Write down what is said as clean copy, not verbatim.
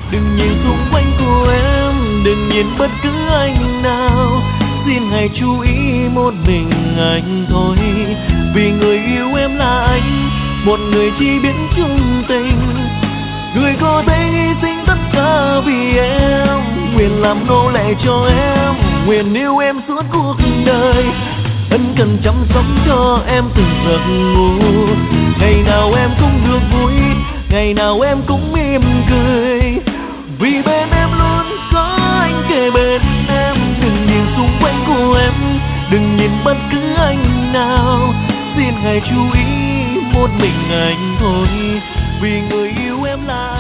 Đừng nhìn xung quanh của em, đừng nhìn bất cứ anh nào. Xin hãy chú ý một mình anh thôi. Vì người yêu em là anh, một người chỉ biết chung tình. Người có thể hy sinh tất cả vì em, nguyện làm nô lệ cho em, nguyện yêu em suốt cuộc đời. Ân cần chăm sóc cho em từng giấc ngủ. Ngày nào em cũng được vui, ngày nào em cũng mỉm cười. Vì bên em luôn có anh kề bên em. Đừng nhìn xung quanh của em, đừng nhìn bất cứ anh nào. Xin hãy chú ý một mình anh thôi. Vì người yêu em là